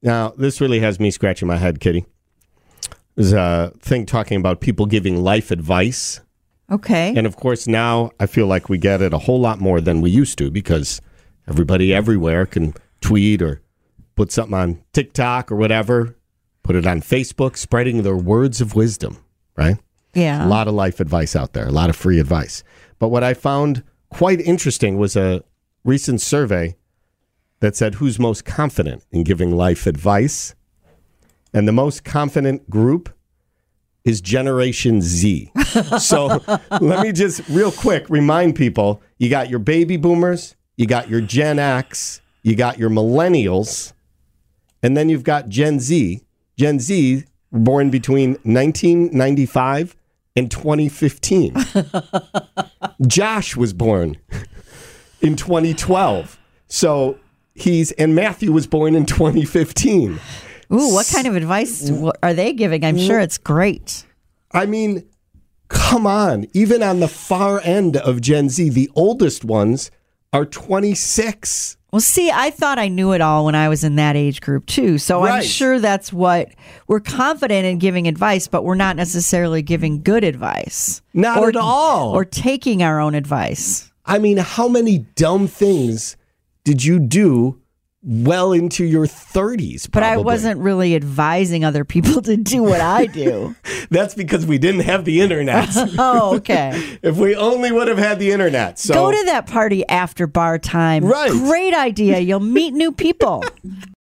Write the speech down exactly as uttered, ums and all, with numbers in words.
Now, this really has me scratching my head, Kitty. There's a thing talking about people giving life advice. Okay. And, of course, now I feel like we get it a whole lot more than we used to because everybody everywhere can tweet or put something on TikTok or whatever, put it on Facebook, spreading their words of wisdom, right? Yeah. A lot of life advice out there, a lot of free advice. But what I found quite interesting was a recent survey that said who's most confident in giving life advice. And the most confident group is Generation Z. So let me just real quick remind people, you got your baby boomers, you got your Gen X, you got your millennials, and then you've got Gen Z. Gen Z born between nineteen ninety-five and twenty fifteen. Josh was born in twenty twelve. So he's, and Matthew was born in twenty fifteen. Ooh, what kind of advice are they giving? I'm sure it's great. I mean, come on. Even on the far end of Gen Z, the oldest ones are twenty-six. Well, see, I thought I knew it all when I was in that age group, too. So Right. I'm sure that's what we're confident in giving advice, but we're not necessarily giving good advice. Not or, at all. Or taking our own advice. I mean, how many dumb things did you do well into your thirties? But probably? I wasn't really advising other people to do what I do. That's because we didn't have the internet. Oh, okay. If we only would have had the internet. So Go to that party after bar time. Right. Great idea. You'll meet new people.